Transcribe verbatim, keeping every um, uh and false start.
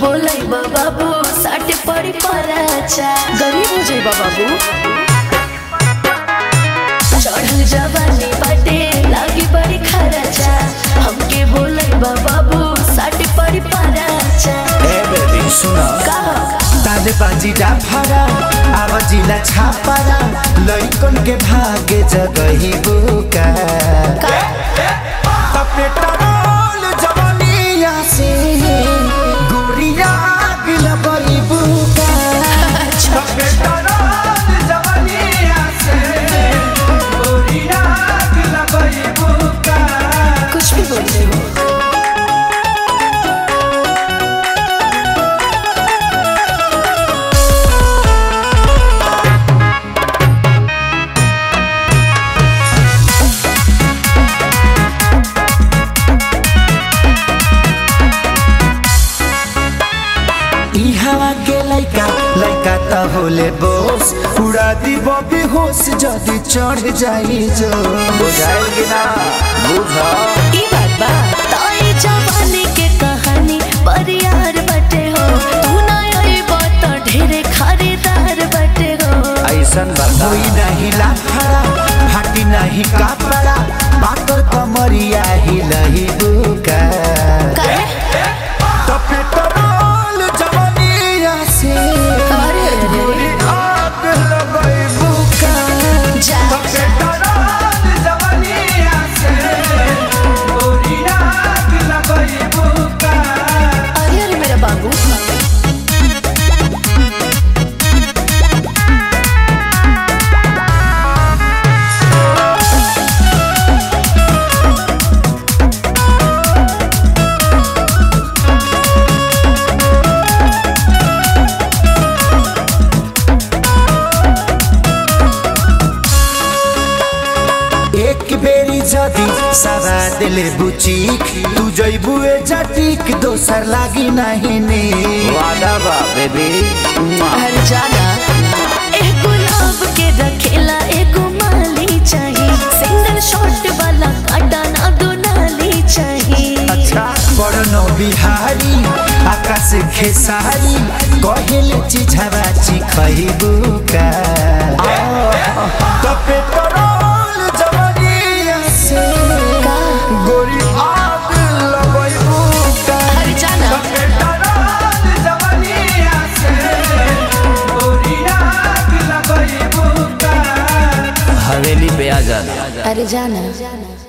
बोलै बाबू साटे पड़ी पराचा गरीब हो जाई बाबू चढ़ल जवानी बाटे लागी बड़ी खराचा हमके बोलै बाबू साटे पड़ी पराचा ए बेबी सुना का ताले बाजी डाफारा आवाजिला छापारा लइकन के भागे जगही बुका का पेट्रोल जवानिया से गोरिया गिला बड़ी बुका पेट्रोल जवानिया से गोरिया गिला बड़ी बुका कुछ भी बोलते हो हवा के लइका लइका त होले बोस उड़ा दी बॉबी होश जदी चढ़ जाई जो बुझाइल कि ना बुझा ई बात बा ताई जवानी के कहानी परियार बटे हो तू ना आई बात ढेरे खरीदार बटे हो ऐसन बता कोई नहीं लाफड़ा फाटी नहीं कपड़ा बाकर कमरिया ही लही बुका करे तो पेट्रोल जवानिया से अरे गोरी आग लगई बुका जा तो पेट्रोल जवानिया से गोरी आग लगई बुका अरे अरे मेरा बाबू एक बेरी जदी सारा दिले बुचीक तू जइबू ए जटीक दोसर लागी नहीं ने वादा बा बेबी हर जाना एक गुलाब के रखेला एक माली चाहिए सिंगल शॉट वाला काटा ना दो नाली चाहिए अच्छा बड़नो बिहारी आकाश खेसारी कहेले चिझावा चिखइबू का तो पेट्रोल जवानिया से का गोरी आग लगइबू का हर जाना पेट्रोल जवानिया से गोरी आग लगइबू का हवेली पे आ जाना अरे जाना